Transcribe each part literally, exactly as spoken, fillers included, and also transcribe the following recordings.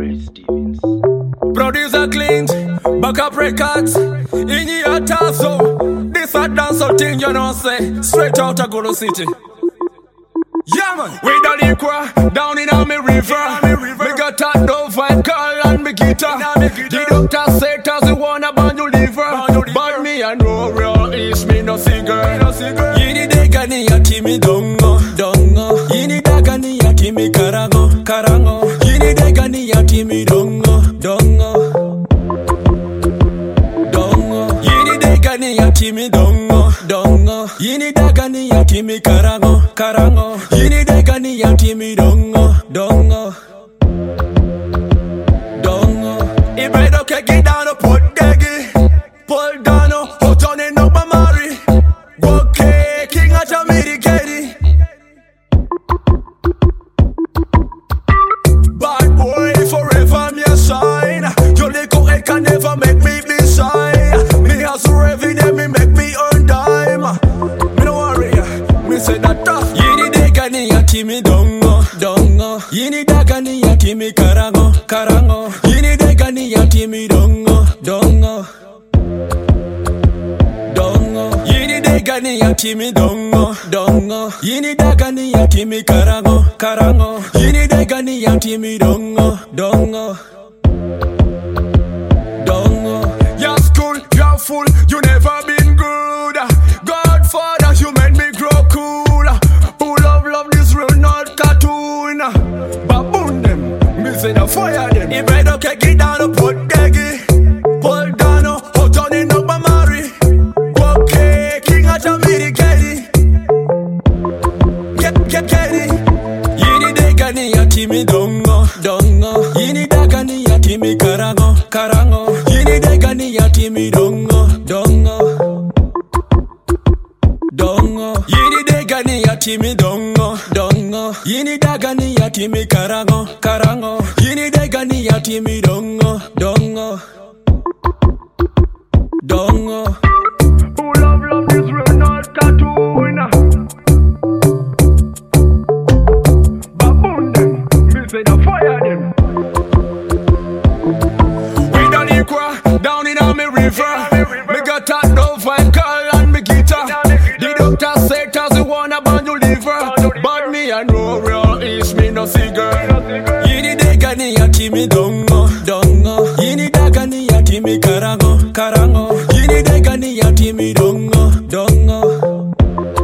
Ray Stevens. Producer Clint, backup records, in your tasso. This a dancehall thing, you know, say, straight out of Gulu City. Yeah, man, we done equal, down in a me river. Me got that dove and call and me guitar. The doctor said, as you wanna ban you liver. But me and no real is me no cigar. Yini de gani ya kimi dongo, dongo. Yini da gani ya kimi karango, karango. Yini de gani ya kimi dongo, dongo. Dongo. Yini de gani ya kimi dongo, dongo. Yini da gani ya kimi karango, karango. Yini de gani ya kimi dongo, dongo. Dongo. Ibedo ke gidano podegi, pull down, hot on in up Mari. Okay, king at a mirikedi. Bad boy forever me a sign. Your little head can never make me decide. Me has every day me make me earn dime. Me no worry, me say that tough. Yini de gani ya kimi dongo, dongo. Yini da gani ya kimi karango, karango. Yini de gani ya kimi dongo, dongo. Dongo. Yini de gani ya kimi dongo, dongo. Yini da gani ya kimi karango, karango. Yini de gani ya kimi dongo, dongo. Dongo. Your school, you're full, you never been good. Godfather, you made me grow cool. Full of love, this real not cartoon. Baboon them, me say the fire them. If I don't get it down, put deggy. Pull down, hot on in up Mari. Okay, king at a mirikedi. Get, get, get it. Yini de gani ya kimi dongo, dongo. Yini da gani ya kimi karango, karango. Yini de gani ya kimi dongo, dongo. Dongo. Yini de gani ya kimi dongo, dongo. Yini da gani ya kimi karango, karango. Yini de gani ya kimi dongo, dongo. Dongo. Who love love this real not cartoon. Baboon them, me say the fire them. We done equal, down in a me river. Me got that dove and call and me guitar. The doctor said, as you wanna ban you liver. But me and no real is me no cigar. Yini de gani ya kimi dongo, dongo. Yini da gani ya kimi karango, karango. Yini de gani ya kimi dongo, dongo.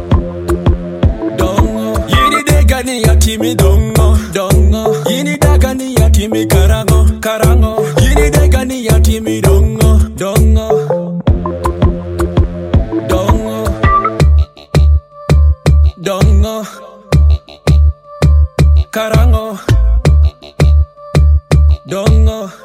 Dongo. Yini de gani ya kimi dongo, dongo. Yini da gani ya kimi karango, karango. Yini de gani ya kimi dongo, dongo. Dongo. Dongo. Karango. Dongo.